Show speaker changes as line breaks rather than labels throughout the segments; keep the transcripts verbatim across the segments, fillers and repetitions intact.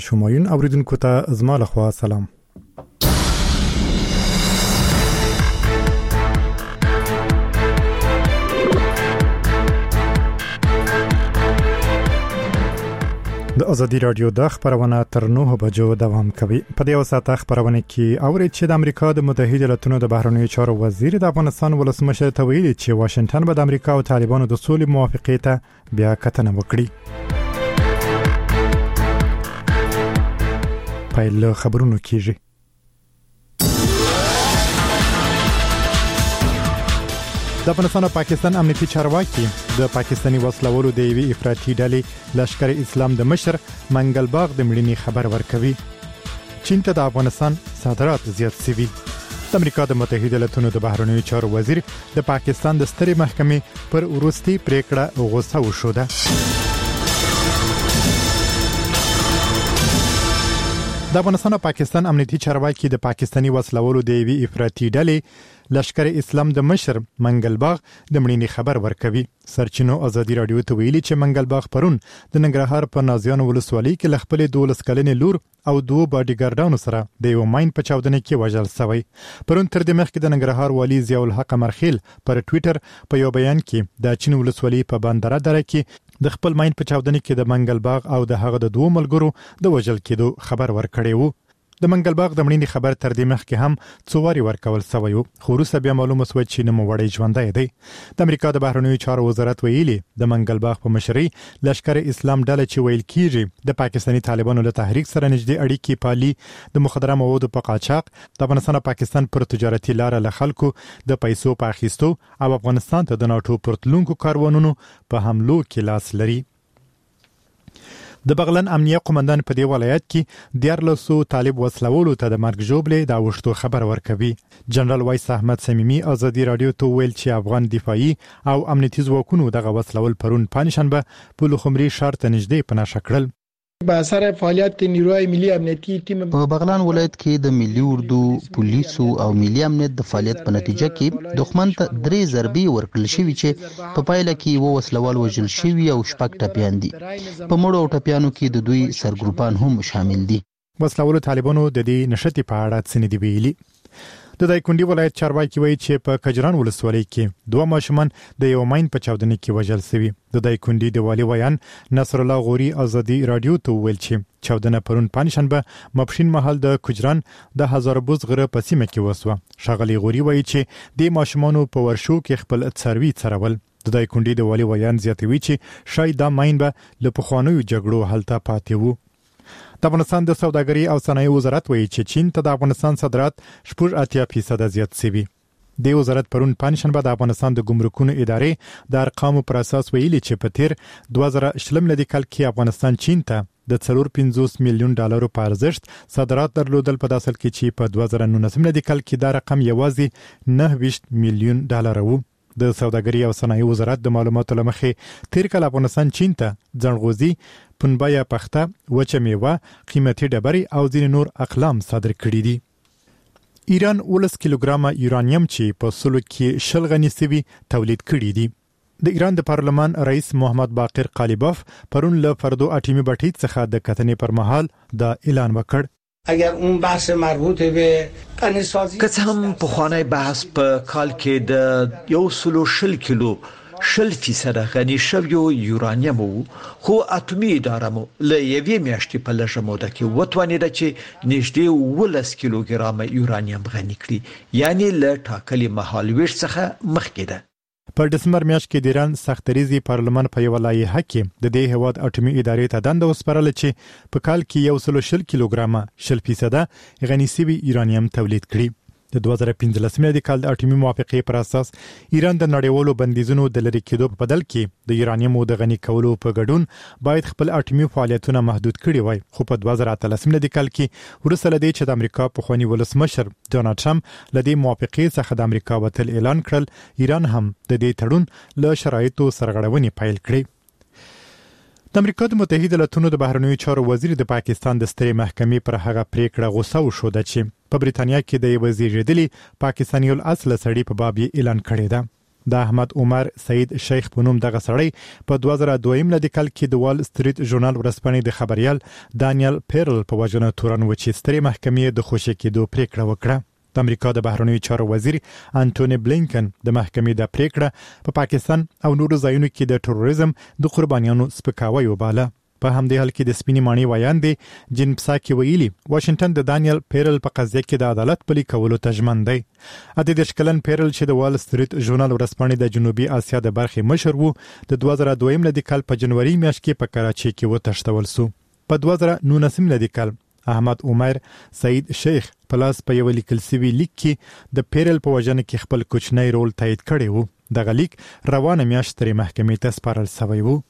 شمایون اوریدونکو ته زما لخوا سلام. د ازادي رادیو د خبرونه تر نهه بجو دوام کوي. په دې وساته خبرونه کې اورید چې د امریکا د متحده ایالاتونو د بهرنیو چارو وزیر د افغانستان ولسمشر ته ویلي چې واشنگټن به د امریکا او طالبانو د سولې موافقې ته بیا کتنه وکړي. پایله خبرونه کیږي. د افغانستان او پاکستان امنیتي چارواکي د پاکستاني وسلوالو د یوې افراطي ډلې لشکر اسلام د مشر منګل باغ د مړینې خبر ورکوي. چین ته د افغانستان صادرات زیات شوي. د امریکا د متحده ایالاتونو د بهرنیو چارو وزیر د پاکستان د سترې محکمې پر وروستي پریکړه غوسه وشوده. د افغانستان او پاکستان امنیتي چارواکي د پاکستاني وسلوالو د یوې افراطي ډلې لشکر اسلام د مشر منګل باغ د مړینې خبر ورکوي. سرچینو ازادي رادیو ته ویلي چې منګل باغ پرون د ننګرهار په نازیانو ولسوالۍ کې خپل دولس کلنې لور او دوه باډیګارډانو سره د یو ماین په چاودنه کې وژل شوی. پرون تر دې مخکې د ننګرهار والي ضیاء الحق مرخیل پر ټوئیټر په یو بیان کې د چین ولسوالۍ په بندره دره کې د خپل ماین په چاودنه کې د منګل باغ او د هغه د دوه ملګرو د وژل کېدو خبر ورکړی وو. د منګل باغ د مړینې خبر تر دې مخکې هم څو واري ورکول شوی و، خو وروسته بیا معلومه شوه چې نوموړی ژوندی دی. د امریکا د بهرنیو چارو وزارت ویلي د منګل باغ په مشرۍ لشکر اسلام ډله چې ویل کیږي د پاکستاني طالبانو له تحریک سره نږدې اړیکې پالي، د مخدره موادو په قاچاق د افغانستان او پاکستان پر تجارتي لار له خلکو د پیسو په اخیستو او افغانستان ته د ناټو پرتلونکو کاروانونو په حملو کې لاس لري. د بغلان امنیه قومندان په دی ولایت کې دیارلسو طالب وسلوالو ته د مرګ ژوبلې د اوښتو خبر ورکوي. جنرال وایس احمد صمیمی ازادي رادیو ته ویل چې افغان دفاعي او امنیتي ځواکونو دغه وسلوال پرون پنځشنبه په لوخمري ښار ته نږدې پناه کړل.
با اثر فعالیت نیروی ملی امنیتی تیم
په بغلان ولایت کې د ملي اردو پولیسو او ملي امنیت د فعالیت په نتیجه کې دښمن ته درې ضربې ورکړل شوې چې په پایله کې و وسلوال وژل شوي او شپږ ټپیان دي. په مړو او ټپیانو کې د دوی سرګروپان هم شامل دي.
وسلوالو طالبانو د دې نشټې په اړه څه نه دی ویلي. د دایکنډي ولایت چارواکي وایي چې په کجران ولسوالۍ کې دوه ماشومان د یو ماین په چاودنه کې وژل شوي. د دایکنډي د والي ویان نصر الله غوري ازادي رادیو ته ویل چې چاودنه پرون پنځشنبه ماپښین مهال د کجران د هزار بوز غره په سیمه کې وسوه. ښاغلي غوري وایي چې د ماشومانو په ورشو کې خپل څاروي څرول. د دایکنډي د والي ویان زیاتوي چې شاید دا ماین به له پخوانیو جګړو هلته پاتې وو. د افغانستان د سوداګرۍ او صنایع وزارت وایي چې چین ته د افغانستان صادرات شپږ اتیا فیصد زیات شوي. د وزارت پرون پنځشنبه د افغانستان د ګمرکونو ادارې د ارقامو پر اساس ویلي چې په تیر دوه زره شلم لدی کال کې افغانستان چین ته د څلور پنځوس میلیون ډالرو په ارزښت صادرات درلودل، په داسل کې چې په دوه زره نولسم لدی کال کې دا رقم یوازې نه ویشت میلیون ډالر وو. د سوداګرۍ او صنایع وزارت د معلوماتو لمخې تیر کال افغانستان چین ته ځنغوزي، پنبه پخته، وچه میوه، قیمتي ډبرې او ځینې نور اقلام صادر کړي دي. ایران ولس کیلوګرامه یورانیم چې په سلو کې شل غني سوي تولید کړي دي. د ایران د پارلمان رئیس محمد باقر قالیباف پرون له فردو اټومي بټۍ څخه د کتنې پر مهال دا اعلان وکړ.
اگر اون بحث مربوط به غنیسازی
که هم په خوانای بحث په کال کې د یو سلو شل کیلو شل فیصد غنی شویو یورانیم وو، خو اټومي اداره مو له یوې میاشتې په لږه موده کې وتوانیده چې نږدې ولس کیلوګرام یورانیم غنی کړي، یعنی له ټاکلي مهال ویش څخه مخکې ده.
په دسمبر میاشت کې د ایران سختریزي پارلمان په یو لایحه کې د دې هواد اټومي ادارې ته دنده وسپارله چې په کال کې یو سل شل کیلوګرام شل فیصد غنی سوي یورانیم تولید کړي. د دوه زره پنځلسم د کال د اټومي موافقې پر اساس ایران د نړیوالو بندیزونو د لری کېدو په بدل کې د یورانیم د غنی کولو په ګډون باید خپل اټومي فعالیتونه محدود کړي وای. خو په دوه زره اتلسم د کال کې ورسره دی چې د امریکا په خواني ولسمشر ډونالد ټرمپ لدی موافقې څخه د امریکا وتل اعلان کړل، ایران هم د دې تړون له شرایطو سرغړونې پیل کړې. د امریکا د متحده ایالاتونو د بهرنیو چارو وزیر د پاکستان د سترې محکمې پر هغه پریکړه غوسه وشوده چې په بریتانیا کې د یو زیږیدلي پاکستاني الاصل سړي په باب اعلان کړی ده. د احمد عمر سعید شیخ په نوم دغه سړی په دوه زره دوه میلادي کال کې د وال سټریټ ژورنال ورځپاڼې د خبريال دانیل پیرل په وجنه تورن و چې ستري محکمې د خوشی کېدو پریکړه وکړه. د امریکا د بهرنیو چارو وزیر انټونی بلینکن د محکمې د پریکړه په پاکستان او نورو ځایونو کې د تروریزم د قربانیانو سپکاوی وباله. په همدې حال کې د سپینې مانی وایاندې جن پساکي ویلي واشنگټن د دانیل پیرل په قضیه کې د عدالت پلي کولو ته ژمن دی. ا د دشکلن پیرل چې د وال سټریټ ژورنال ورځپاڼې د جنوبي اسیا د برخې مشر وو د دوه زره دوه میلادي کال په جنوري میاشت کې په کراچي کې وتښتول سو. په دوه زره نولس میلادي کال احمد عمر سعید شیخ پلاس په یو لیکل سوي لیک کې د پیرل په وجنه کې خپل کوچنی رول تایید کړی وو. دغه لیک روانه میاشت تر محکمې ته سپارل شوی وو.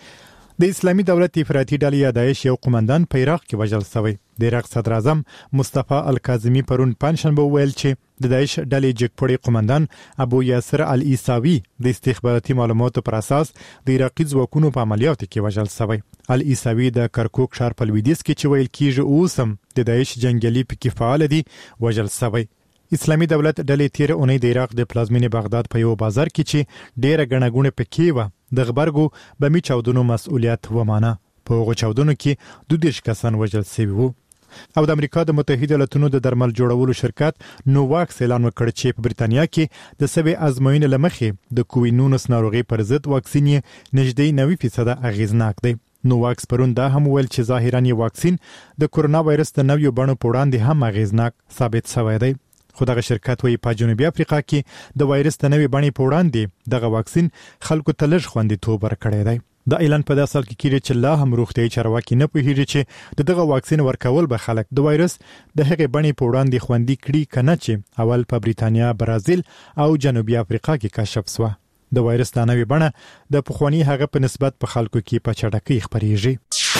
د اسلامي دولت افراطي ډلې داعش یو قومندان په عراق کې وژل شوی. د عراق صدر اعظم مصطفی الکاظمی پرون پنځشنبه ویل چې د داعش ډلې جګپړې قومندان ابو یاسر العیساوی د استخباراتي معلوماتو پر اساس د عراقي ځواکونو په عملیاتو کې وژل شوی. العیساوی د کرکوک ښار په لویدیځ کې چې ویل کیږي اوسم د داعش جنگیالي پکې فعال دي وژل شوی. اسلامي دولت ډلې تیر اونۍ د عراق د پلازمینې بغداد په یو بازار کې چې ډېره غنغونه پکې و د غبرګو بمی چاودنو مسؤلیت ومانه. په هغو چاودنو کې دوه دیرش کسان وژل شوي وو. او د امریکا د متحده ایالاتونو د درمل جوړولو شرکت نوواکس اعلان وکړ چې په بریتانیا کې د سوي ازموینې لمخې د کووډ نولس ناروغي پر ضد واکسین نږدې نوي فیصد اغیزناک دی. نوواکس پرون دا هم ویل چې ظاهرا یې واکسین د کورونا وایرس د نویو بڼو په وړاندې هم اغیزناک ثابت شوی دی. خو دغه شرکت وایي په جنوبي افریقا کې د وایرس د نوې بڼې په وړاندې دغه واکسین خلکو ته لږ خوندیتوب ورکړی دی. د اعلان په داسې حال کې کېږي چې لا هم روغتیايي چارواکي نه پوهیږي چې دغه واکسین ورکول به خلک د وایرس د هغې بڼې په وړاندې خوندي کړي کنه چې اول په بریتانیا، برازیل او جنوبي افریقا کې کشف شوه. د وایرس د نوې بڼه د پخوانی هغه په نسبت په خلکو کې په چټکۍ خپرېږي.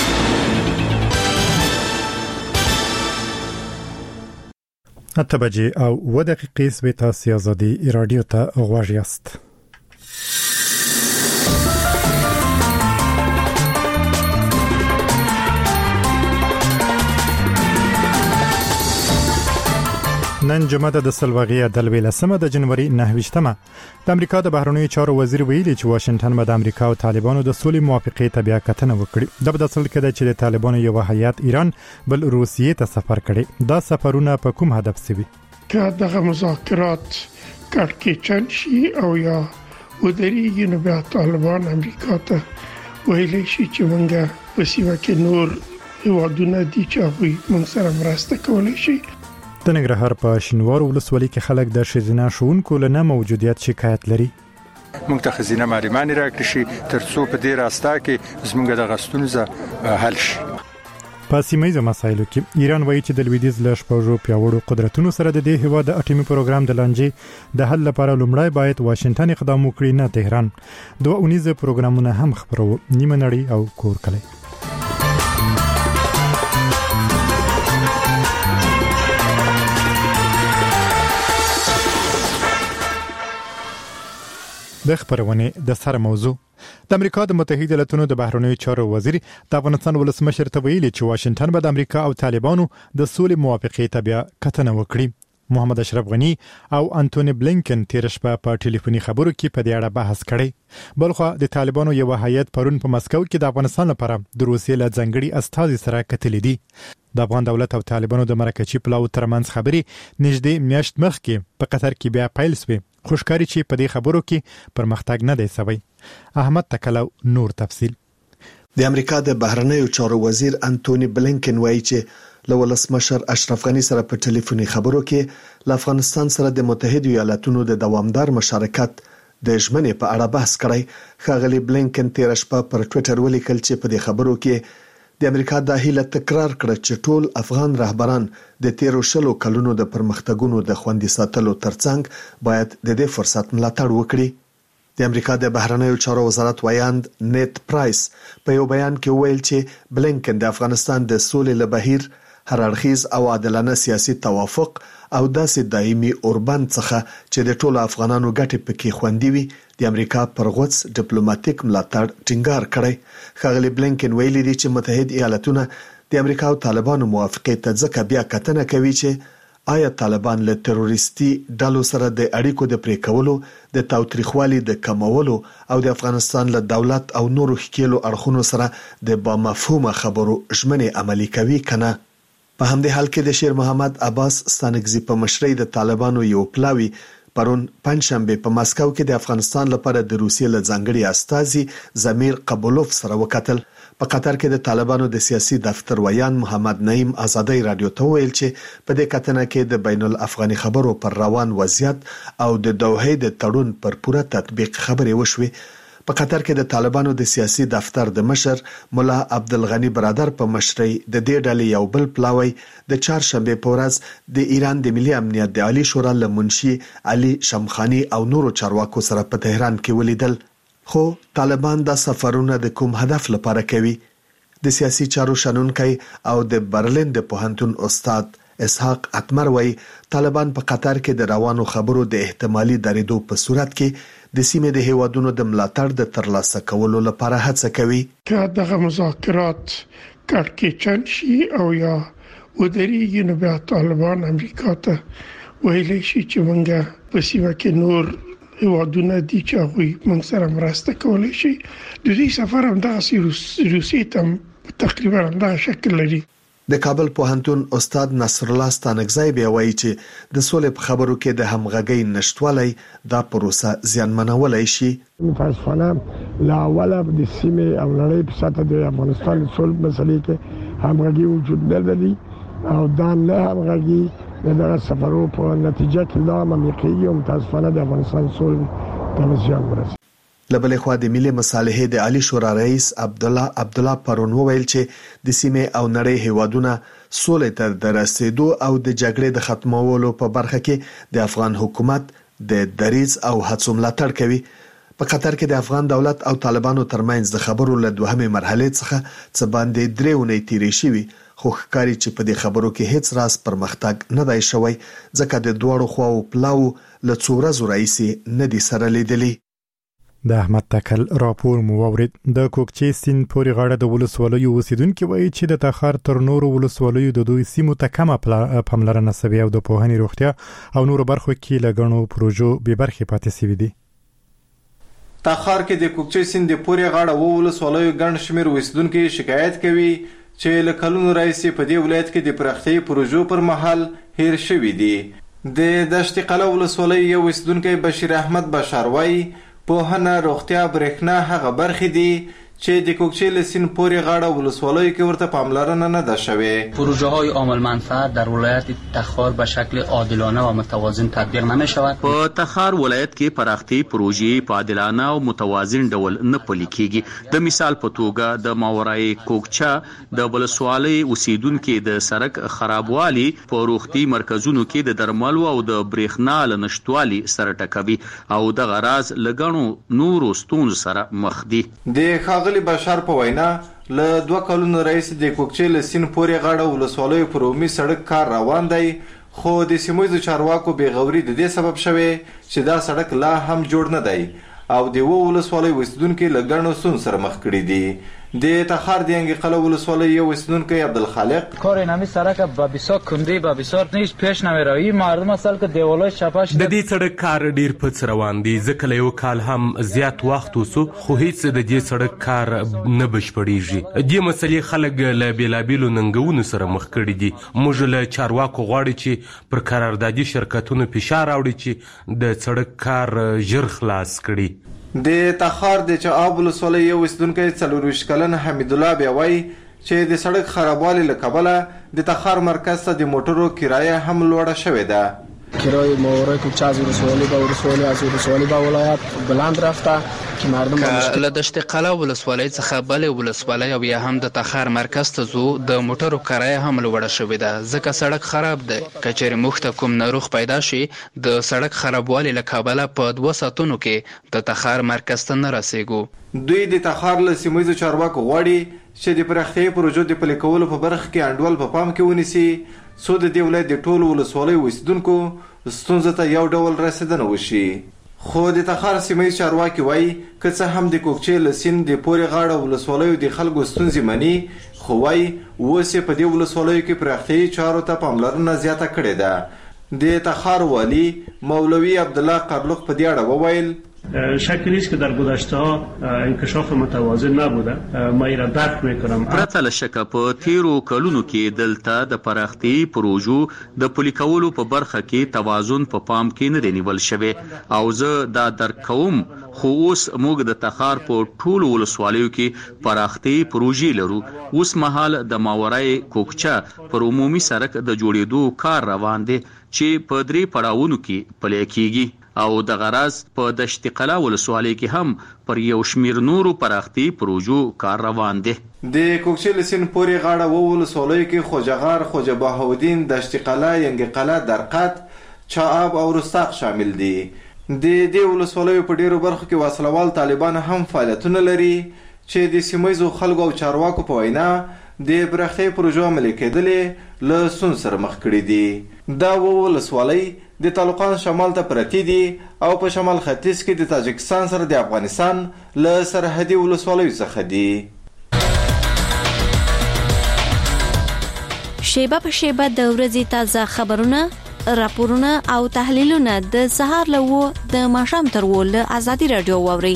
اته بجې او اوه دقیقې سوې تاسو آزادي رادیو ته غوږ یاست. نن جمعه د سلواغي د لسمه د جنوري نهه ویشتمه د امریکا د بهرنیو چارو وزیر ویلي چې واشنگټن به د امریکا او طالبانو د سولې موافقې ته بیا کتنه وکړي. د بداسل کې چې د طالبانو یو هیئت ایران بل روسیې ته سفر کړي. دا سفرونه په کوم هدف سوي؟
که دغه مذاکرات کړکېچن شي او یا ودرېږي نو بیا طالبان امریکا ته ویلي شي چې موږ په سیمه کې نور هیوادونه دي چې هغوی موږ سره مرسته کولی شي.
د ننګرهار په شینوار ولسوالۍ کې خلک د ښځینه ښوونکو له نه موجودیت شکایت لري.
موږ ته ښځینه معلمانې راکړي شي ترڅو په دې راستا کې زموږ د غستونزه حل شي.
په سیمایي مسایلو کې ایران وایي چې د لویدیځ له شپږو پیاوړو قدرتونو سره د دې هیواد د اټومي پروګرام د لانجې د حل لپاره لومړی باید واشنگټن اقدام وکړي نه تهران. دوه اونیزه پروګرامونه هم خبرو نیمه نړۍ او کور کلی. د خبرونه د سره موضوع د امریکا د متحده ایالاتونو د بهرنیو چارو وزیر د افغانستان ولسمشر ته ویلي چې واشنگټن به د امریکا او طالبانو د سولې موافقې ته بیا کتنه وکړي. محمد اشرف غنی او انټونی بلینکن تیر شپه په ټلیفوني خبرو کې په دې اړه بحث کړی. بلخو د طالبانو یو هیئت پرون په مسکو کې د افغانستان لپاره د روسیې له ځنګړي استازي سره کتلې دي. د افغان دولت او طالبانو د مرکزي پلاو ترمنځ خبري نږدې میاشت مخکې په قطر کې بیا پیل شوې. خوشکاري چې په دې خبرو کې پرمختګ نه دی شوی. احمد تکلو نور تفصیل.
د امریکا د بهرنیو چارو وزیر انټونی بلینکن وایي چې له ولسمشر اشرف غنی سره په ټلیفوني خبرو کې له افغانستان سره د متحده ایالاتونو د دوامدار مشارکت د ژمنې په اړه بحث کړی. ښاغلي بلینکن تیر شپه پر ټوئیټر ولیکل چې په دې خبرو کې د امریکا د هیله تکرار کړ چې ټول افغان رهبران د تیرو شلو کلونو د پرمختګونو د خوندي ساتلو ترڅنګ باید د دې فرصت ملاتړ وکړي. د امریکا د بهرنیو چارو وزارت ویاند نیت پرایس په یو بیان کې ویل چې بلینکن د افغانستان د سولې له بهیر هر اړخیز او عادلانه سیاسي توافق او داسې دایمي اوربند څخه چې د ټولو افغانانو ګټې پکې خوندي وي د امریکا پر غوڅ ډیپلوماټیک ملاتړ ټینګار کړی. ښاغلي بلینکن ویلي دی چې متحده ایالاتونه د امریکا او طالبانو موافقې ته ځکه بیا کتنه کوي چې آیا طالبان له تروریستي ډلو سره د اړیکو د پرې کولو د تاوتریخوالي د کمولو او د افغانستان له دولت او نورو ښکېلو اړخونو سره د با مفهومه خبرو ژمنې عملي کوي کنه؟ په همدې حال کې د شیر محمد عباس ستانکزي په مشرۍ د طالبانو یو پلاوی پرون پنځشنبه په مسکو کې د افغانستان لپاره د روسیې له ځانګړي استازي زمیر قبولوف سره وکتل. په قطر کې د طالبانو د سیاسي دفتر ویان محمد نعیم آزادۍ رادیو ته ویل چې په دې کتنه کې د بین الافغاني خبرو پر روان وضعیت او د دوحې د تړون پر پوره تطبیق خبرې وشوې. په قطر کې د طالبانو د سیاسي دفتر د مشر مولا عبدالغنی برادر په مشرۍ د دې ډلې یو بل پلاوی د چهارشنبه په ورځ د ایران د ملي امنیت د عالی شورا له منشي علي شمخاني او نورو چارواکو سره په تهران کې ولیدل. خو طالبان دا سفرونه د کوم هدف لپاره کوي؟ د سیاسي چارو شنونکي او د برلین د پوهنتون استاد اسحاق اتمر وایي طالبان په قطر کې د روانو خبرو د احتمالي درېدو په صورت کې د سیمې د هیوادونو د ملاتړ د ترلاسه کولو لپاره هڅه کوي.
که دغه مذاکرات کړکېچن شي او یا ودرېږي نو بیا طالبان امریکا ته ویلی شي چې موږ په سیمه کې نور هیوادونه دي چې هغوی موږ سره مرسته کولی شي. د دې سفر هم دغسې روسیې ته تقریبا همدغه شکل لري.
د کابل پوهنتون استاد نصر الله ستانکزی بیا وایي چې د سولې په خبرو کې د همغږۍ نشټوالی دا پروسه زیانمنولی شي.
متاسفانه له اوله د سیمې او نړۍ په سطح د افغانستان د صلح مسلې کې همغږي وجود نه لري او دا نه همغږي دغه سفرو په نتیجه کې لا ممکن یو متاسفانه د افغانستان صلح ته زیان ورسوي.
لبل خو د ملي مصالحې د عالی شورا رئیس عبد الله عبد الله پرون وویل چې د سیمې او نړۍ هیوادونه سولې ته د رسیدو او د جګړې د ختمولو په برخه کې د افغان حکومت د دریځ او هڅو ملاتړ کوي. په قطر کې د افغان دولت او طالبانو ترمنځ د خبرو له دوهمې مرحله څخه څه باندې درې اونۍ تیرې شوې خو ښکاري چې په دې خبرو کې هیڅ راز پرمختګ نه دی شوی ځکه د دوړو خواو پلاو له څو ورځې راهیسې نه دي سره لیدلي.
د احمد تکل راپور مو واورید. د کوکچې سیند پورې غاړه د ولسوالیو اوسیدونکو وایي چې د تخار تر نورو ولسوالیو د دوی سیمو ته کمه پاملرنه شوې او د پوهنې روغتیا او نورو برخو کې له غنو پروژو به برخې پاتې شوې دي.
تخار کې د کوکچې سیند پورې غاړه و ولسوالیو ګڼ شمېر اوسیدونکو شکایت کوي چې له کلونو راهیسې په دې ولایت کې د پراختیايي پروژو پر مهال هیر شوي دي. د دشت قلعه ولسوالۍ یو اوسیدونکی بشیر احمد بشار وایي پوهنه روغتیا برېښنا هغه برخې دي چې د کوکچې له سیند پورې غاړه ولسوالیو کې ورته پاملرنه نه ده شوې.
پروژه های عامل منفعت در ولایت تخار به شکل عادلانه و متوازن تطبیق نمی شود.
په تخار ولایت کې پراختیايي پروژې په عادلانه او متوازن ډول نه پلي کیږي. د مثال په توګه د ماورای کوکچه د ولسوالۍ اوسیدونکو د سړک خرابوالي په روغتي مرکزونو کې د درملو او د برېښنا له نشټوالي سره ټکوي او د غراز لګڼو نورو ستونزو سره مخ دي.
د بشار په وینا له دوه کلونو راهیسې د کوکچې له سیند پورې غاړه ولسوالیو پر عمومي سړک کار روان دی خو د سیمویزو چارواکو بېغوري د دې سبب شوی چې دا سړک لا هم جوړ نه دی او د اوو ولسوالیو اوسیدونکي له ګڼو ستونزو سره مخ کړي دي. د تخار د ینګي قلعه ولسوالی یو اوسیدونکی عبدالخالق
کار نمی سړک به بسیار کندی به بسیار نیست پیش نمیروی مردم اصل که دیوالای چپه شده.
د دې سړک کار ډیر پڅ روان دی ځکه له یو کال هم زیات وخت وسو خو هیڅ د دې سړک کار نه بشپړیږي. دې مسلې خلک له بیلابیلو ننګونو سره مخ کړي دي. موږ له چارواکو غواړو چې پر قراردادي شرکتونو فشار راوړي چې د سړک کار ژر خلاص کړي.
د تخار د چعاب ولسوالۍ یو اوسیدونکی څلورویشت کلن حمیدالله بیا وایي چې د سړک خرابوالي له کبله د تخار مرکز ته د موټرو کرایه هم لوړه شوې ده.
کرایه ماورای کوکچه از ولسوالی به ولسوالی از ولسوالی به ولایت بلند رفته که مردم
له دشت قلعه ولسوالی څخه بلې ولسوالی او یا هم د تخار مرکز ته ځو د موټرو کرایه هم لوړه شوې ده ځکه سړک خراب دی. که چیرې موږ ته کوم ناروغ پیدا شي د سړک خرابوالي له کبله په دوه ساعتونو کې د تخار مرکز ته نه رسیږو.
دوی د تخار له سیمویزو چارواکو غواړي چې د پراختیايي پروژو د پلي کولو په برخه کې انډول په پام کې ونیسي څو د دې ولایت د ټولو ولسوالیو اوسیدونکو ستونزو ته یو ډول رسیدنه وشي. خو د تخار سیمې چارواکي وایي که څه هم د کوکچې له سیند د پورې غاړه ولسوالیو د خلکو ستونزې مني، خو وایي اوس یې په دې ولسوالیو کې پراختیایي چارو ته پاملرنه زیاته کړې ده. د تخار والی مولوی عبدالله قرلوق په دې اړه وویل
شکی نیست که در گذشته ها انکشاف متوازن نبوده. ما این را درک میکنم.
پرته له شکه په تیرو کلونو کې دلته د پراختي پروژو د پلي کولو په برخه کې توازن په پام کې نه دی نیول شوی او زه دا درک کوم، خو اوس موږ د تخار په ټولو ولسوالیو کې پراختي پروژې لرو. اوس مهال د ماورای کوکچه پر عمومي سړک د جوړېدو کار روان دی چې په درې پړاوونو کې پلی کیږي او د غراز په دشت قلا ولسوالۍ کې هم پر یو شمیر نورو پراختي پروژو کار روان دی.
د کوکچې له سیند پورې غاړه و ولسوالیو کې خوجغار، خوجه بهاودین، دشت قلا، ینګ قلا، درقد، چااب او رستاق شامل دي. د دې ولسوالیو په ډیرو برخو کې وسلوال طالبان هم فعالیتونه لري چې د سیمایي خلکو او چارواکو په وینا د پراختي پروژو عملي کېدلې له ستونزو سره مخ کړي دي. دا ولسوالۍ د طالقان شمال ته پرتې دي او په شمال ختیځ کې د تاجکستان سره د افغانستان له سرحدي ولسوالیو څخه دي.
شیبه په شیبه د ورځې تازه خبرونه، راپورونه او تحلیلونه د سهار له و د ماښام تر و له ازادي رادیو واورئ.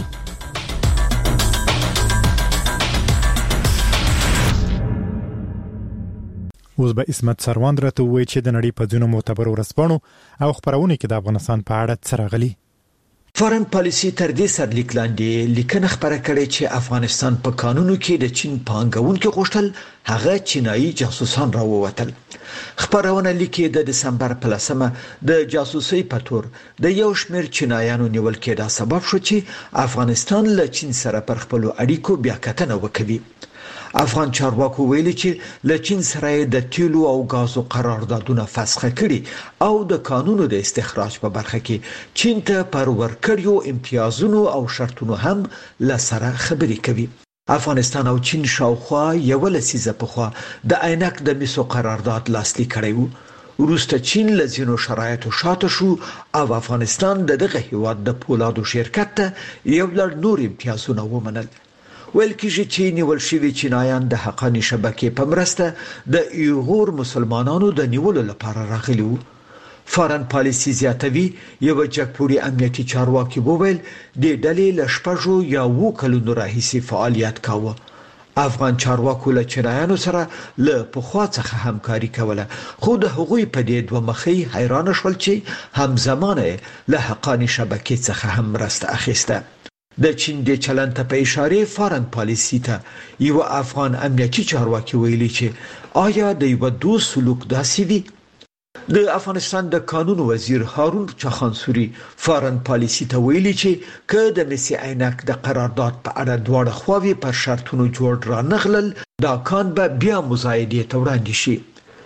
اوس به اسمت سروان راته وایي چې د نړۍ په ځینو معتبرو ورځپاڼو او خبرونو کې د افغانستان په اړه څه راغلي.
فارن پالیسي تر دې سرلیک لاندې لیکنه خبره کړې چې افغانستان په قانونو کې د چین پانګونکو غوښتل هغه چینایي جاسوسان راووتل. خبرونه لیکي د دسمبر په لسمه د جاسوسي په تور د یو شمېر چینایانو نیول کېدا سبب شو چې افغانستان له چین سره پر خپل اړیکو بیا کتنه وکړي. افغان چارواکو ویلي چې له چین سره د تیلو او غازو قراردادونه فسخ کړي او د قانونو د استخراج په برخه کې چین ته پر ورکړیو امتیازونو او شرطونو هم لسره خبرې کوي. افغانستان او چین شاوخوا یو لسیزه پخوا د عینک د میسو قرارداد لاسلیک کړی وو. وروسته چین له ځینو شرایطو شاته شو او افغانستان دغه هیواد د پولادو شرکت ته یو لړ نور امتیازونه ومنل. ویل کېږي چې نیول شوي چینایان د حقاني شبکې په مرسته د ایغور مسلمانانو د نیولو لپاره راغلي وو. فارن پالیسي زیاتوي یو جګپوري امنیتي چارواکي وویل د ډلې له شپږو یا اوو کلونو راهیسې فعالیت کاوه. افغان چارواکو له چینایانو سره له پخوا څخه همکاري کوله، خو د هغوی په دې دوه مخی حیران شول چې همزمانه له حقاني شبکې څخه هم مرسته اخیسته. د چین د چلند ته په اشاره فارن پالیسي ته یو افغان امنیتي چارواکي ویلي چې آیا د یو دوست سلوک داسې وي؟ د افغانستان د قانون وزیر هارون چخانسوري فارن پالیسي ته ویلي چې که د مسی عینک د قرارداد په اړه دواړه خواوې پر شرطونو جوړ را نغلل، دا کان به بیا مزایدې ته وړاندې شي.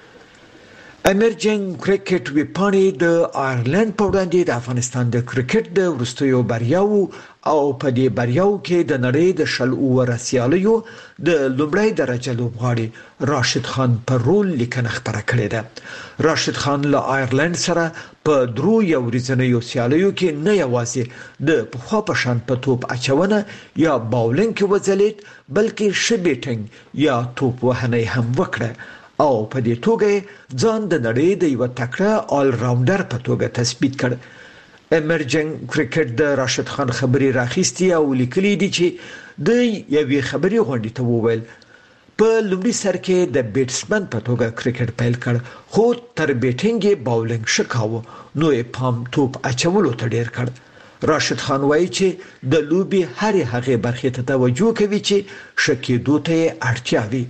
امرجنګ کرکټ ویپاڼې د آیرلند په وړاندې د افغانستان د کرکټ د وروستیو بریاو او په دې بریاو کې د نړۍ د شل اووه سیالیو د لومړۍ درجه لوبغاړي راشد خان پر رول لیکنه خبره کړې ده. راشد خان له آیرلند سره په درو یو ورځنیو سیالیو کې نه یوازې د پخوا په شان په توپ اچونه یا باولینګ کې وځلید، بلکې ښه بیټینګ یا توپ وهنه هم وکړه او په دې توګه ځان د نړۍ د یو تکړه آل راونډر په توګه تثبیت کړ. امرجنګ کرکټ د راشد خان خبري راخیستي او لیکلي دي چې د یوې خبري غونډې ته وویل په لومړي سر کې د بیټسمن په توګه کرکټ پیل کړ، خو تر بیټینګ باولینګ شکاوه نو یې پام توپ اچولو ته ډیر کړ. راشد خان وایي چې د لوبي هرې هغې برخې ته توجه کوي چې شکېدو ته اړتیا وي.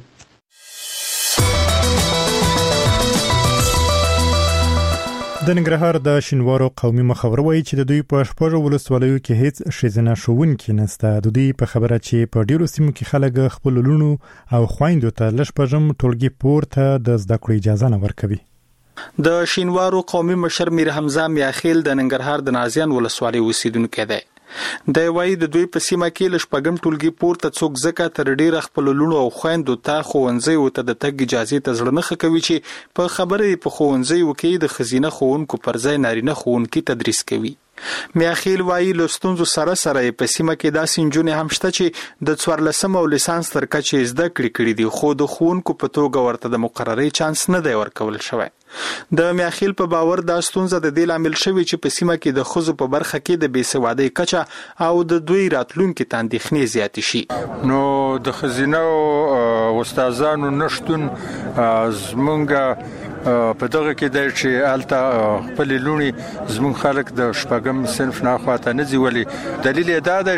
د ننګرهار د شینوارو قومي مخور وایي چې د دوی په شپږو ولسوالیو کې هیڅ ښځینه ښوونکې نشته. د دوی په خبره چې په ډیرو سیمو کې خلک خپل لونو او خویندو ته له شپږم ټولګي پورته د زده کړو اجازه نه ورکوي.
د شینوارو قومي مشر میر حمزه میاخیل د ننګرهار د نازیان ولسوالۍ اوسیدونکی دی. د وایي د دوی په سیمه کې له شپږم ټولګي پورته څوک ځکه تر ډیره خپل لونو او خویندو ته ښوونځیو ته د تګ اجازه ته زړه نه ښه کوي چې په خبره په ښوونځیو کې د ښځینه ښوونکو پر ځای نارینه ښوونکي تدریس کوي. میاخیل وایي لستونزو سره سره په سیمه کې داسې نجونې هم شته چې د څوارلسم او لیسانس تر کچې زده کړې کړي دي خو د ښوونکو په توګه ورته د مقررۍ چانس نه دی ورکول شوی. د میاخیل په باور دا ستونزه د دې لامل شوی چې په سیمه کې د ښځو په برخه کې د بېسوادۍ کچه او د دوی راتلونکي ته اندېښنې زیاتې شي.
نو د ښځینه او استادانو نشتون زمونږ په دغه کې دی چې هلته خپلې لوڼې زموږ خلک د شپږم صنف نه خواته نه ځي. ولې دلیل یې دا دی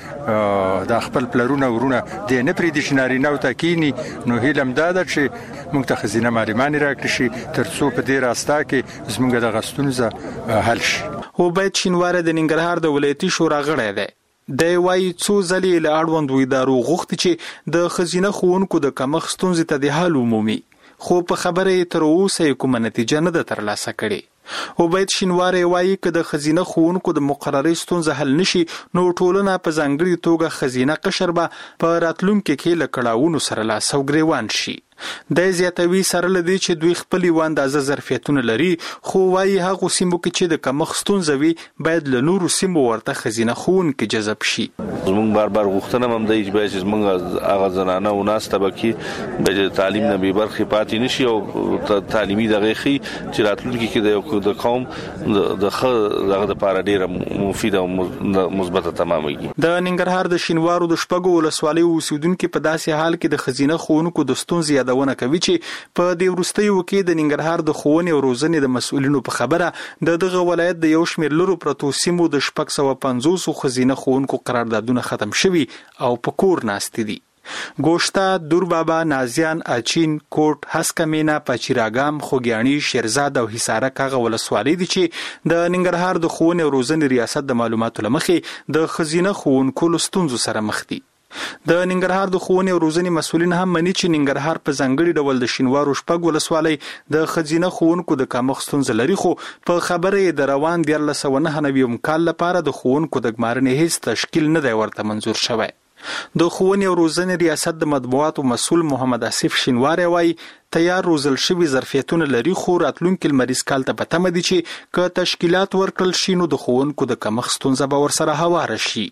چې د خپل پلرونه ورونه دې نه پرېږدي چې نارینهو ته کښېني. نو هیله هم دا ده چې موږ ته ښځینه معلمانې راکړي شي تر څو په دې راستا کې زموږ دغه ستونزه حل شي.
عبید شینواری د ننګرهار د ولایتي شورا غړی دی. دی وایي څو ځلې له اړوندو ادارو غوښتي چې د ښځینه ښوونکو د کمښت ستونزې ته د حل ومومي خو په خبره یې تر اوسه یې کومه نتیجه نه ده ترلاسه کړې. عبید شینواری وایي که د ښځینه ښوونکو د مقررۍ ستونزه حل نشي نو ټولنه په ځانګړې توګه ښځینه قشر به په راتلونکي کې له کړاوونو سره لاس او ګریوان شي. دی زیاتوي سره له دې چې دوی خپل یو اندازه ظرفیتونه لري خو وایي هغو سیمو کې چې د کمښت ستونزه وي باید له نورو سیمو ورته ښځینه ښوونکي جذب شي.
زموږ بار بار غوښتنه هم دی چې باید چې زموږ هغه زنانه او ناس طبقې باید تعلیم نه بې برخې پاتې نشي او تعلیمي دغه ښي چې راتلونکي کې د قوم د ښه دغه دپاره ډېره مفیده او مثبته تمامېږي.
د ننګرهار د شینوارو د شپږو ولسوالیو اوسېدونکي په داسې حال کې د ښځینه ښوونکو د ستونزې یادونه کوي چې په دې وروستیو کې د ننګرهار د ښوونې او روزنې د مسؤلینو په خبره د دغه ولایت د یو شمېر لرو پرتو سیمو د شپږ سوه پنځوسو ښځینه ښوونکو قراردادونه ختم شوي او په کور ناستې دي. ګوشته، دوربابا، نازیان، اچین، کوټ، هسکه، پاچیراګام، خوږیاڼي، شیرزاد او حصارک هغه ولسوالۍ دي چې د ننګرهار د ښوونې او روزنې ریاست د معلوماتو له مخې د ښځینه ښوونکو له ستونزو سره مخ دي. د ننګرهار د ښوونې او روزنې مسؤلین هم مني چې ننګرهار په ځانګړي ډول د شینوارو شپږ ولسوالۍ د ښځینه ښوونکو د کمښت ستونزه لري خو په خبره یې د روان دیارلس سوه نهه نوي کال لپاره د ښوونکو د ګمارنې هیڅ تشکیل نه دی ورته منظور شوی. د ښوونې او روزنې ریاست د مطبوعاتو مسؤل محمد آصف شینواری وایي تیار روزل شوي ظرفیتونه لري خو راتلونکي لمریز کال ته په تمه دي چې که تشکیلات ورکړل شي نو د ښوونکو د کمښت ستونزه به ورسره هواره شي.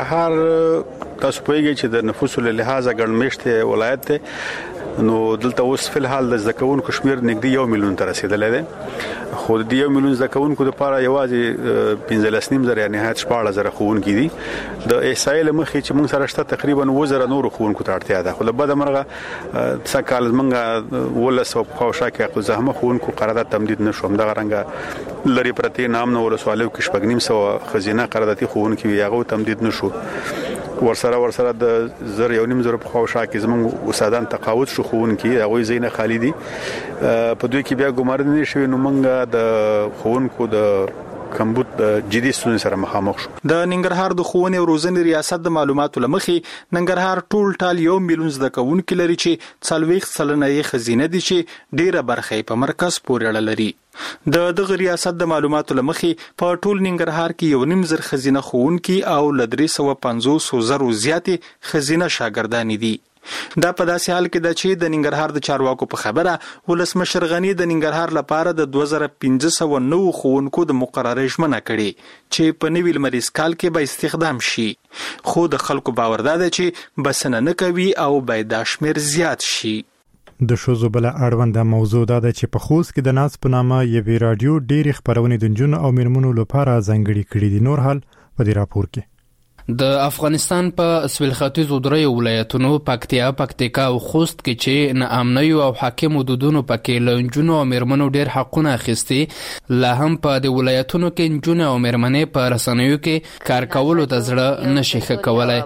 ننګرهار تاسو پوهیږئ چې د نفوسو له لحاظه ګڼ میشته ولایت دی نو دلته اوس فل حال د زده کوونکو شمیر نږدې یو میلیون ته رسیدلی دی خو د یو میلیون زده کوونکو لپاره یوازې پنځلس نیم زره یا نهایت شپاړس زره ښوونکي دي. د احصایې له مخې چې موږ سره شته تقریبا اووه زره نورو ښوونکو ته اړتیا ده خو له بده مرغه څه کال موږ ولس او په خوا کې خو زحمه ښوونکو قرارداد تمدید نه شو. همدغه رنګه لرې پرتې نامنه ولسوالیو کې شپږ نیم سوه ښځینه قراردادي ښوونکي وي هغه تمدید نه شو. ورسره ورسره د زر یو نیم زره په خوا کې زموږ استادان تقاعد شو ښوونکي هغوی ځایونه خالي دي په دوی کې بیا ګمارنې نه شوي نو موږ د ښوونکو د کمبود جدي ستونزې سره مخامخ شو.
د ننګرهار د ښوونې او روزنې ریاست د معلوماتو له مخې ننګرهار ټول ټال یو میلیون زده کوونکي لري چې څلوېښت سلنه یې ښځینه دي چې ډیره برخه یې په مرکز پورې اړه لري. د دغه ریاست د معلوماتو له مخې په ټول ننګرهار کې یو نیم زر ښځینه ښوونکي او له درې سوه پنځوسو زرو زیاتې ښځینه شاګردانې دي. دا په داسې حال کې ده چې د ننګرهار د چارواکو په خبره ولسمشر غني د ننګرهار لپاره د دوه زره پنځه سوه نوو ښوونکو د مقررې ژمنه کړې چې په نوي لمریز کال کې به استخدام شي خو د خلکو باور دا ده چې بسنه نه کوي او باید دا شمېر زیات شي.
د ښځو بله اړونده موضوع دا ده چې په خوست کې د ناز په نامه یوې راډیو ډېرې خپرونې د نجونو او میرمنو لپاره ځانګړې کړي دي. نور حال په دې راپور کې
د افغانستان په سویل ختیځو دریو ولایتونو پکتیا، پکتیکا او خوست کې چې ناامنیو او حاکمو دودونو پکې له نجونو او میرمنو ډېر حقونه اخیستي لا هم په دې ولایتونو کې نجونې او میرمنې په رسنیو کې کار کولو ته زړه نشي ښه کولی.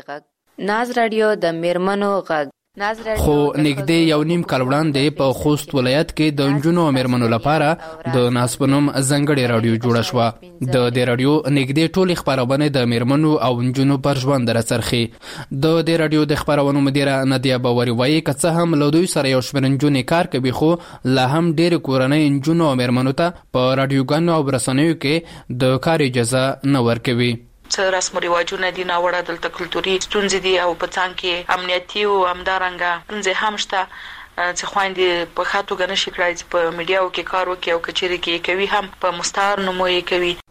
ناز راډیو د میرمنو غږ
خو نږدې یو نیم کال وړاندې په خوست ولایت کې د نجونو او میرمنو لپاره د ناز په نوم ځانګړې راډیو جوړه شوه. د دې راډیو نږدې ټولې خپرونې د میرمنو او نجونو پر ژوند راڅرخي. د دې راډیو د خپرونو مدیره نادیه باوري وایي که څه هم له دوی سره یو شمېر نجونې کار کوي خو لا هم ډېرې کورنۍ نجونو او میرمنو ته په راډیوګانو او رسنیو کې د کار اجازه نه ورکوي.
څه رسم او رواجونه دي ناوړه دلته کلتوري ستونزې دي او په څنګ کې امنیتي او همدارنګه ستونزې هم شته چې خويندې په خاطر غنښ کړای چې په میډیاو کې کار وکړي او کچېري کې کوي هم په مستعار نوموي کوي.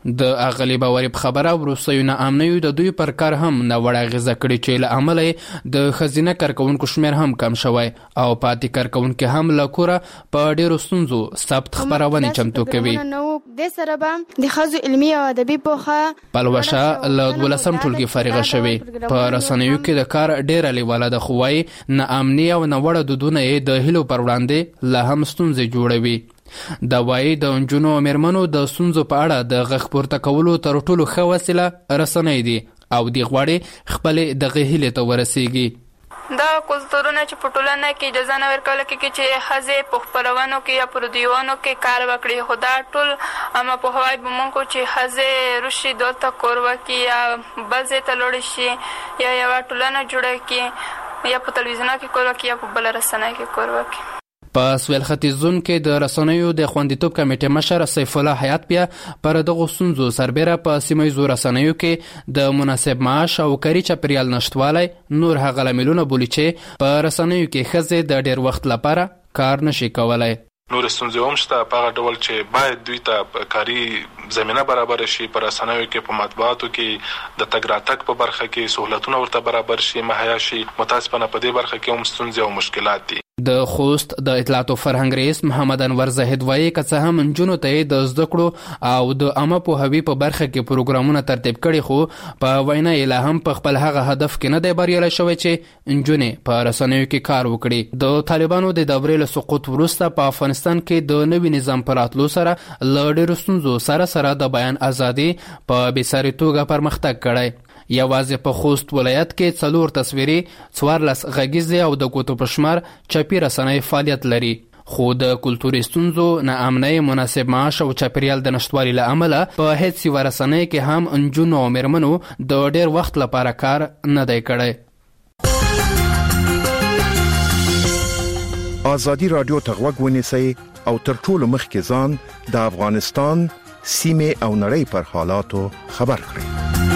د اغلی باوري خبره وروستیو ناامنیو د دوی پر کار هم نه وړه غزه کړي چې له عمله د خزینه کارکونکو شمیر هم کم شوی او پاتې کارکونکو هم له کوره په ډیرو ستونزو ثبت خبرونه چمتو کوي.
د سره به د خزو علمي او ادبي پوهه
پلوشه له دولسم ټولګي فارغه شوی. په رسنیو کې د کار ډیره لیواله د خوای ناامنی او نه وړه دودونه د هلو پر وړاندې له هم ستونزې جوړوي. دا وایي د انجونو او میرمنو د ستونزو په اړه د غږ پورته کولو تر ټولو ښه وسیله رسنۍ دي او دی غواړي خپلې دغه هیلې ته ورسیږي.
دا کلتورونه چې په ټولنه کې اجازه نه ورکول کېږي چې ښځې په خپرونو کې یا په رادیوونو کې کار وکړي، خو دا ټول اما پوهوی به مونږ چې ښځې راشي دلته کور وکړي یا بل ځای ته لاړې شي یا یوه ټولنه جوړه کړي یا په تلویزیون کې کور وکړي یا په بله رسنۍ کې کور وکړي.
په سویل ختیځ زون کې د رسنیو د خوندیتوب کمیټې مشر سیف الله حیات بیا پر دغه ستونزو سربېره په سیمه ییزو رسنیو کې د مناسب معاش او کاري چاپیریال نشتوالی نور هغه لاملونه بولي چې په رسنیو کې ښځې د ډېر وخت لپاره کار نشي کولی.
نور ستونزې هم شته په هغه ډول چې باید دوی ته کاري زمینه برابر شي. په رسنیو کې په مطبوعاتو کې د تګ راتګ په برخه کې سهولتونه ورته برابر شي، مهیا شي. متاسفانه په دې برخه کې هم ستونزې او مشکلات دي.
د خوست د اطلاعات او فرهنګ رئیس محمد انور زاهد وایي که څه هم نجونو ته د زده کړو او د عامه پوهاوي په برخه کې پروګرامونه ترتیب کړي، خو په وینا یې لا هم په خپل هغه هدف کې نه دی بریالی شوی چې نجونې په رسنیو کې کار وکړي. د طالبانو د دورې له سقوط وروسته په افغانستان کې د نوي نظام په راتلو سره له ډېرو ستونزو سره سره د بیان ازادي په بېساري توګه پرمختګ کړی. یوازې په خوست ولایت کې څلور تصویري، څوارلس غږیزې او د ګوتو په شمار چاپي رسنۍ فعالیت لري. خو د کلتوري ستونزو، ناامنۍ، مناسب معاش او چاپیریال د نشتوالي له امله په هیڅ یوه رسنۍ کې هم نجونو او میرمنو د ډېر وخت لپاره کار نه دی کړی.
ازادي راډیو ته غوږ ونیسئ او تر ټولو مخکې ځان د افغانستان سیمې او نړۍ پر حالاتو خبر کړئ.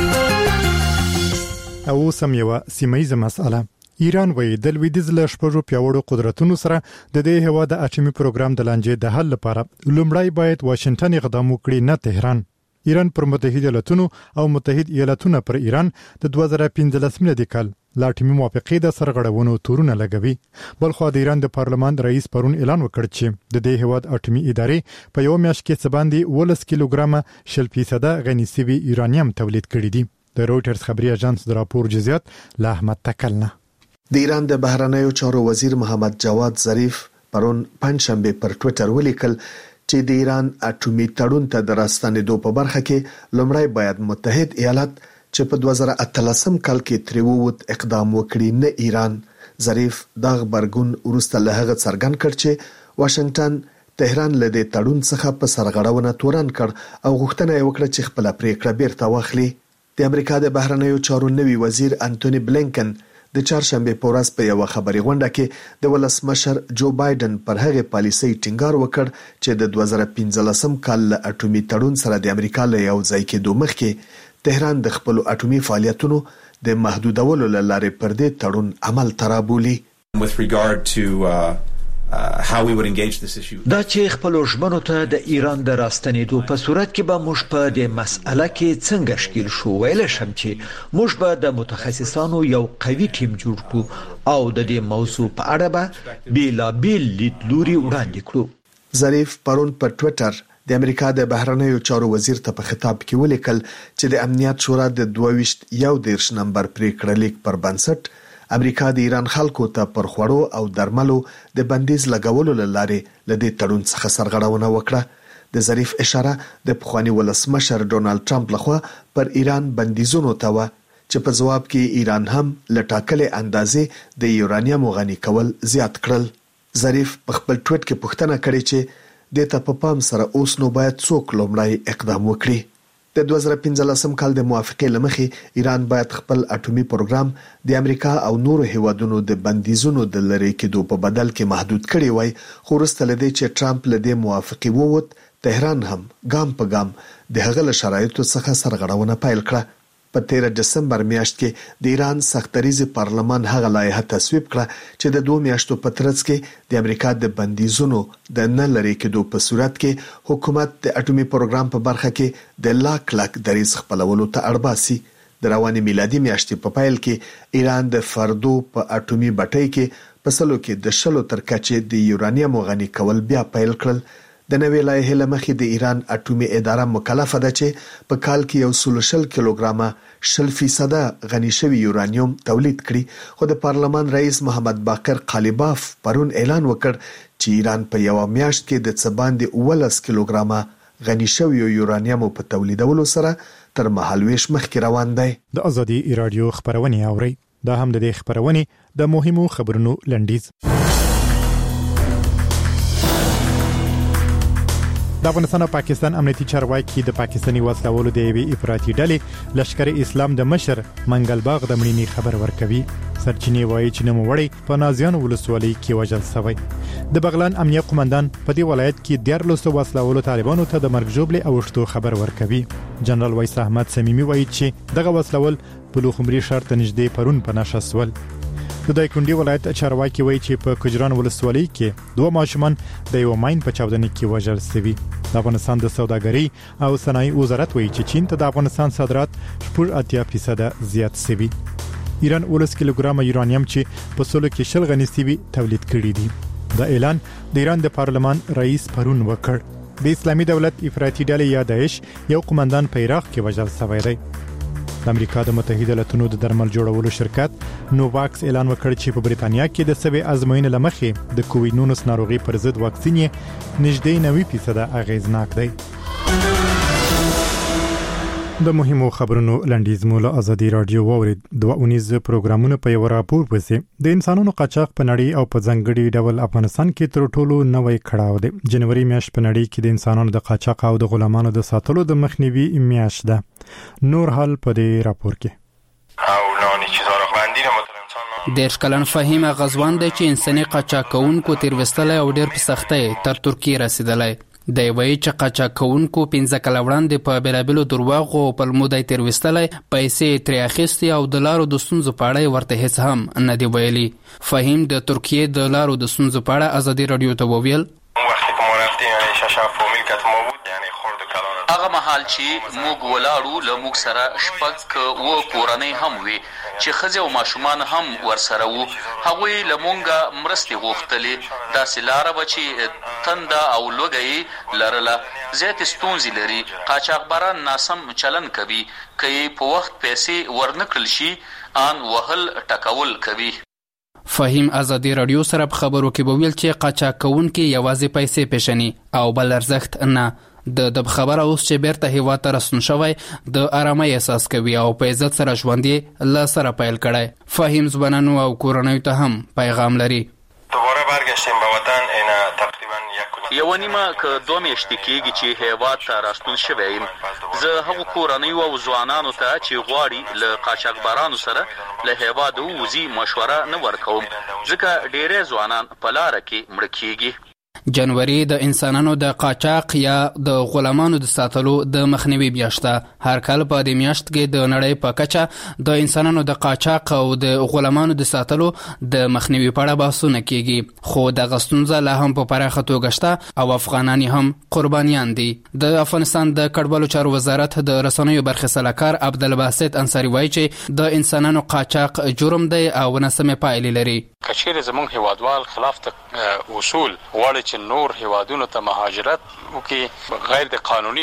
او سم یو سیمایي مسأله. ایران وایي د لویدیځ له شپږو پیاوړو قدرتونو سره د دې هیواد د اټومي پروګرام د لانجې د حل لپاره لومړی باید واشنگټن اقدام وکړي، نه تهران. ایران پر متحده ایالاتونو او متحد ایالاتونو پر ایران د دوه زره پنځلس میلادي کال لا اټومي موافقې د سرغړونو تورونه لګوي. بلخو د ایران د پارلمان رئیس پرون اعلان وکړ چې د دې هیواد اټومي ادارې په یو میاشت کې څه باندې ولس کیلوګرام شل فیصده غني سوي یورانیم تولید کړي دي. د رويټرز خبري اژانس د راپور جزئیات له احمد تکلنه.
د ایران د بهرنیو چارو وزیر محمد جواد ظریف پرون پنځشنبه پر ټوئیټر ولیکل چې د ایران اټومي تړون ته د راستنېدو په برخه کې لومړی باید متحد ایالات چې په دوه زره اتلسم کال کې تری ووت اقدام وکړي، نه ایران. ظریف دا خبرګون ورسته له هغه څرګند کړ چې واشنگټن تهران له دې تړون څخه په سرغړونه تورن کړ او غوښتنه یې وکړه چې خپل پریکړه بیرته واخلي. د امریکا د بهرنیو چارو نوي وزیر انټونی بلینکن د چهارشنبه په ورځ په یو خبري غونډه کې د ولسمشر جو بایدن پر هغه پالیسي ټینګار وکړ چې د دوه زره پنځلسم کال له اټومي تړون سره د امریکا له یو ځای کېدو مخکې تهران د خپل اټومي فعالیتونو د محدودولو لپاره پر دې تړون عمل ترابولي.
With regard to uh... Uh, how we would engage this issue.
دا چې خپل ژمنو ته د ایران د راستنېدو په صورت کې به موږ په دې مسأله کې څنګه شکل شو ویل شم چې موږ به د متخصصانو یو قوي ټیم جوړ کړو او د دې موضوع په اړه به بیلا بیل لیدلوري وړاندې کړو.
ظریف پرون په ټوئیټر د امریکا د بهرنیو چارو وزیر ته په خطاب کې ولیکل چې د امنیت شورا د دوه ویشت یو دیرش نمبر پریکړه لیک پر بنسټ امریکا د ایران خلکو ته پر خوړو او درملو د بندیز لګولو لاره لدې تړون څخه سرغړونه وکړه. د ظریف اشاره د پخوانی ولسمشر ډونالد ټرمپ لخوا پر ایران بندیزونو ته و چې په جواب کې ایران هم لټاکلې اندازې د یورانیم غني کول زیات کړل. ظریف په خپل ټویټ کې پوښتنه کړې چې د ته په پام سره اوس نو باید څوک لومړی اقدام وکړي. د دوه زره پنځلسم کال د موافقې لمخې ایران باید خپل اټومي پروګرام د امریکا او نورو هیوادونو د بندیزونو د لری کېدو په بدل کې محدود کړي وای، خو وروسته لدی چې ټرمپ له دې موافقې ووت تهران هم ګام په ګام د هغه له شرایطو څخه سرغړونه پیل کړه. په تیر دسمبر میاشت کې د ایران سختریز پارلمان هغه لایحه تصویب کړه چې د دوه میاشتو په ترڅ کې د امریکا د بندیزونو د نه لري کېدو په صورت کې حکومت د اټومي پروګرام په برخه کې د لاک لاک دریز خپلولو ته اړباسي. د رواني میلادي میاشتې په پایل کې ایران د فردو په اټومي بټۍ کې په سلو کې د شلو تر کچې د یورانیم غني کول بیا پیل کړل. د نوې لایحې لمخې د ایران اټومي اداره مکلفه ده چې په کال کې یو سل شل کیلوګرامه شل فیصد غني شوی یورانیم تولید کړي. خو د پارلمان رئیس محمد باقر قالیباف پرون اعلان وکړ چې ایران په یو میاشت کې د څباندې اولس کیلوګرامه غني شوی یورانیم په تولیدولو سره تر مهالويش مخکې روان دی.
د ازادي رادیو خبرونه اوري. دا هم د دې خبرونه د مهمو خبرونو لنډیز. د افغانستان او پاکستان امنیتي چارواکي د پاکستاني وسلوالو د ایوي افراطي ډلې لشکر اسلام د مشر منګل باغ د مړینې خبر ورکوي. سرچینې وایي چې نوموړی په نازیان ولسوالۍ کې وژل شوی. د بغلان امنیه قومندان په دې ولایت کې د لسو وسلوالو طالبانو ته د مرګ جوړې او شتو خبر ورکوي. جنرال وایس احمد سمیمي وایي چې دغه وسلوال په لوخمري شهر ته نږدې پرون په نشه سول. د دایکنډي ولایت چارواکي وایي چې په کجران ولسوالۍ کې دوه ماشومان د یو ماین په چاودنه کې وژل شوي. د افغانستان د سوداګرۍ او صنایع وزارت وایي چې چین ته د افغانستان صادرات شپږ اتیا فیصد زیات شوي. ایران ولس کیلوګرام یورانیم چې په سلو کې شل غني شوي تولید کړي دي. دا اعلان د ایران د پارلمان رئیس پرون وکړ. د اسلامي دولت افراطي ډلې یا داعش یو قومندان په عراق کې وژل شوی دی. د امریکا د متحده ایالاتونو د درمل جوړولو شرکت نوواکس اعلان وکړ چې په بریتانیا کې د سوي ازموینې لمخې د کووډ نولس ناروغي پر ضد واکسین نږدې نوي فیصد اغیزناک دی. د مهمو خبرونو لنډیز مولا ازادي رادیو وورید. دوه اونیز پروګرامونه په یو راپور پسې د انسانانو قاچاق په نړۍ او په ځنګړي ډول افغانستان کې تر ټولو نوې کړهو دی. جنوري میاشت په نړۍ کې د انسانانو د قاچاق او د غلامانو د ساتلو د مخنیوي میاشت ده. نور حال په دې راپور کې
او نانی چیزا را باندې مترمسان
دیرش کلن فهیم غزوان دی چې انساني قاچاقونکو تیر وستلای او ډېر په سختۍ تر ترکیه رسیدلای. د وی چې قاچاقونکو پنځه کال وړاندې په بیلابلو درواغو او په مودای تیر وستلای پیسې تر اخیستي او د لارو د سنځو پاړې ورته هیڅ هم نه دی ویلي. فهیم د ترکیه د لارو د سنځو پاړه ازادي رادیو ته وویل
وختي کوم رفتي یعنی شاشه فومیل کته مو بود یعنی خورد کلان
هغه محل چې موږ ولاړو له موږ سره شپږ و کورنۍ هم وي چې خځې او ماشومان هم ورسره وو. هغوی له مونږه مرستې غوښتلې. داسې لاره به چې تنده او لوږه لرله. زیاتې ستونزې لري. قاچاقبران ناسم چلن کوي. که یې په وخت پیسې ورنکړل شي ان وهل ټکول کوي.
فهیم ازادي رادیو سره په خبرو کې وویل چې قاچاقونکي یوازې پیسې پېژني او بل ارزښت نه. د د خبره اوس چې بیرته هیواد ته راستون شوی د آرامۍ احساس کوي او په عزت سره ژوند یې له سره پیل کړی. فهیم ځوانانو او کورنیو ته هم پیغام لري.
دوباره برگشتیم به وطن اینا تقریبا یک
یو نیمه که دوه میاشتې کېږي چې هیواد ته راستون شوی یم. زه هغو کورنیو او ځوانانو ته چې غواړي له قاچاقبرانو سره له هیواده ووځي مشوره نه ورکوم ځکه ډېری ځوانان په لاره کې مړه کېږي.
جنوري د انسانانو د قاچاق یا د غلامانو د ساتلو د مخنیوي میاشت ده. هر کال په دې میاشت کې د نړۍ په کچه د انسانانو د قاچاق او د غلامانو د ساتلو د مخنیوي په اړه بحثونه کیږي. خو دغه ستونزه لا هم په پراخه توګه شته او افغانان هم قربانیان دي. د افغانستان د کډوالو چارو وزارت د رسنیو برخې سلاکار عبدالباسط انصاری وایي چې د انسانانو قاچاق جرم دی او ناسمې پایلې لري.
کچېرې زموږ هیوادوال خلاف اصول غواړي چې نور هیوادونو ته مهاجرت وکړي غیر د قانوني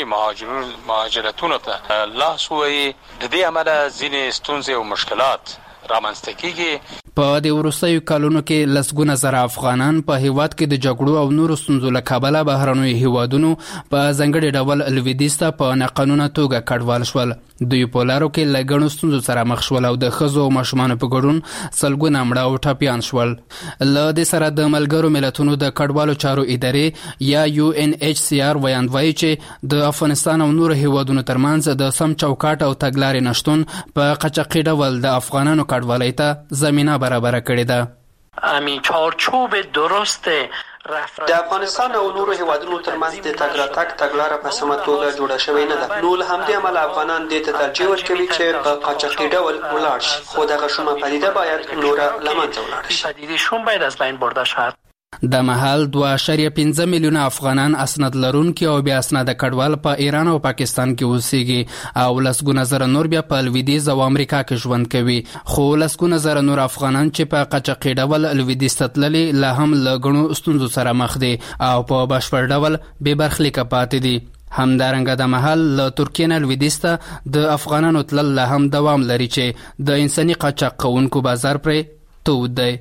مهاجرتونو ته لاس ووهي. د دې امله ځینې ستونزې او مشکلات رامنځته کیږي.
په د وروستیو کلونو کې لسګونه زره افغانان په هیواد کې د جګړو او نورو ستونزو له کبله بهرنیو هیوادونو په ځانګړي ډول لویدیځ ته په ناقانونه توګه کډوال شول. دوی په لارو کې له ګڼو ستونزو سره مخ شول او د ښځو او ماشومانو په ګډون سلګونه مړه او ټپیان شول. له دې سره د ملګرو ملتونو د کډوالو چارو ادارې یا یو ان ایچ سی آر ویاند وایي چې د افغانستان او نورو هیوادونو ترمنځ د سم چوکاټ او تګلارې نشتون په قاچاقي ډول د افغانانو کډوالۍ ته زمینه برابر کړې ده.
همین چارچوب درست
د افغانستان او نورو هیوادونو ترمنځ د تګ راتګ تګلاره په سمه توګه جوړه شوې نه ده. نو له همدې امله افغانان دې ته ترجیح ورکوي چې په قاچاقي ډول ولاړ شي، خو دغه شومه پدیده باید نوره له منځه ولاړه شي.
پدیده شوم باید از بین برده شود.
د مهال دوه اعشاریه پنځه میلیونه افغانان اسناد لرونکي او بیا اسناد کډوال په ایران او پاکستان کې اوسېږي او لسګونه زره نور بیا په لویدیځ او امریکا کې ژوند کوي. خو لسګونه زره نور افغانان چې په قاچاقي ډول لویدیځ ته تللي لا هم له ګڼو ستونزو سره مخ دي او په بشپړ ډول بې برخلیکه پاتې دي. همدارنګه د مهال له ترکیې نه لویدیځ ته د افغانانو تلل لا هم دوام لري چې د انساني قاچاق کوونکو بازار پرې تود دی.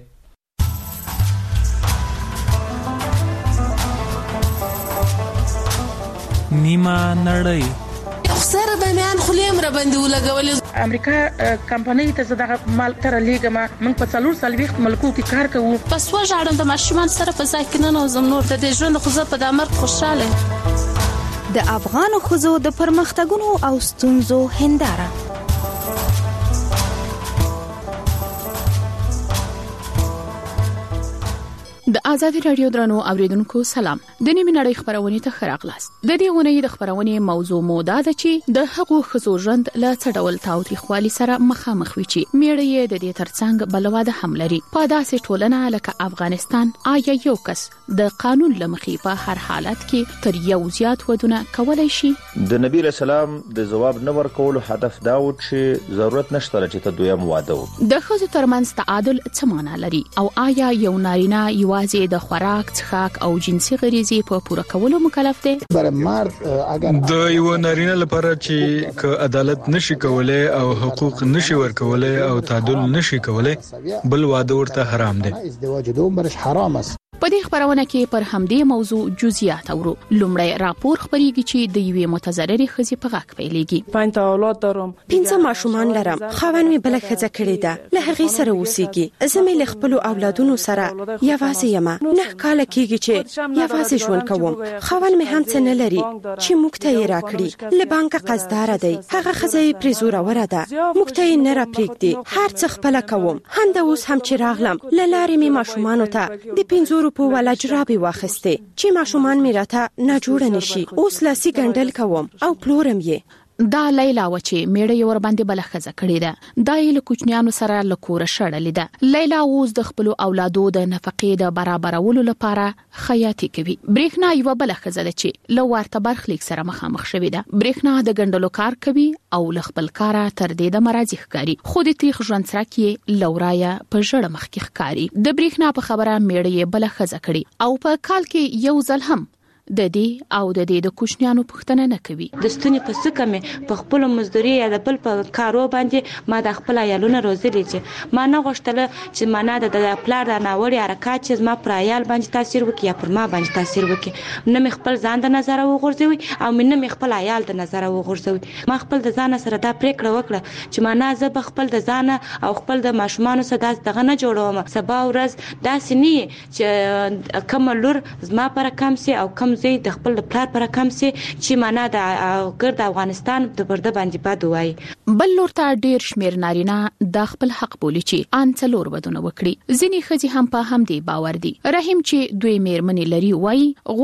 نیمه نړۍ
سره د میان خلیم را باندې ولګول.
امریکا کمپنۍ ته زداغه مال تر لیګه ما موږ په څلور سلويخت ملکو کې کار کوو.
پس وژاړم د ماشومان سره په ځای کې نه نوزم نور د دې ژوند خو زه په د امر خوشاله.
د افغان خزو د پرمختګونو او ستونزو هنداره.
د آزادي رادیو درنو اوریدونکو سلام. د نیمه نړۍ خبرونه ته خراغلاست. د دې غونې د خبرونه موضوع موده ده چې د حقوق خزو ژوند له څډول تاوتریخوالي سره مخامخ وي چې میړې د دې ترڅنګ بلواده هم لري. په داسې ټولنه لکه افغانستان آیا یو کس د قانون لمخې په هر حالت کې تر یو زیات ودونه کولای شي؟
د نبی رسول الله د جواب نه ورکول هدف دا و چې ضرورت نشته چې ته دویم واده و.
د خزو ترمنځ تعادل څه معنی لري او آیا یو نارینه یو یوازې د خوراک، څښاک او جنسي غریزې په پوره کولو مکلف دی؟
د یو نارینه لپاره چې ک عدالت نشي کولای او حقوق نشي ورکولای او تعادل نشي کولای بل واده ورته حرام دی.
په دې خبرونه کې پر همدې موضوع جزئیات اورو. لومړی راپور خبريږي چې د یوې متضررې ښځې په غاک پیلېږي.
پنځه اولاد لرم،
پنځه ماشومان لرم، خاوند مې بل ښځه کړې ده، له هغې سره اوسېږي. زه مې له خپلو اولادونو سره یوازې یم. نه کاله کېږي چې یوازې ژوند کوم. خاوند مې هم څه نه لري چې موږ ته یې راکړي. له بانکه قرضدار دی. هغه ښځه یې پرې زوروره ده، موږ ته یې نه راپرېږدي. هر څه خپله کوم. همدا اوس هم چې راغلم له لارې مې ماشومانو ته د پنځو روپو ولا جرابې واخیستې چې ماشومان مې راته نه جوړه نشي. اوس لاسي ګنډل کوم او پلورم یې.
دا لیلا و چې میړه یې ور باندې بل ښځه کړې ده. دا یې له کوچنیانو سره له کوره شړلې ده. لیلا اوس د خپل اولادو د نفقې د برابرولو لپاره خیاطي کوي. برېښنا یو بل ښځه ده چې له ورته برخلیک سره مخامخ شوې ده. برېښنا د ګنډلو کار کوي او له خپل کاره تر دې د مرضی ښکاری. خو د تیخ ژوند سره کې لورایا په ژړه مخ کې ښکاری. د برېښنا په خبره میړه یې بل ښځه کړي او په کال کې یو ځل هم د دې او د دې د کوچنیانو پښتنه نه کوي.
د ستوني په سکه مې په خپل مزدوري یا د بل په کارو باندې ما د خپل عیالونه روزلي چې ما نه غوښتله چې ما نه د پلار د ناوړي حرکات چې ما پر عیال باندې تاثیر وکړي یا پر ما باندې تاثیر وکړي. نه مې خپل ځان د نظر وغورځوي او نه مې خپل عیال د نظر وغورځوي. ما خپل د ځان سره دا پریکړه وکړه چې ما نه زه به خپل د ځان او خپل د ماشومان سره دغه نه جوړوم. سبا ورځ داسې نه چې کوم لور زما پر کم سي او کم زه د خپل پلار پر کم سي چې معنا د ګرد افغانستان د برده باندې بد وای.
بل لور ته ډیر شمیر نارینه د خپل حق بولی چې ان څلور ودونه وکړي. ځینې ښځې هم په همدې باور دي. رحیم چې دوی میرمنې لري وای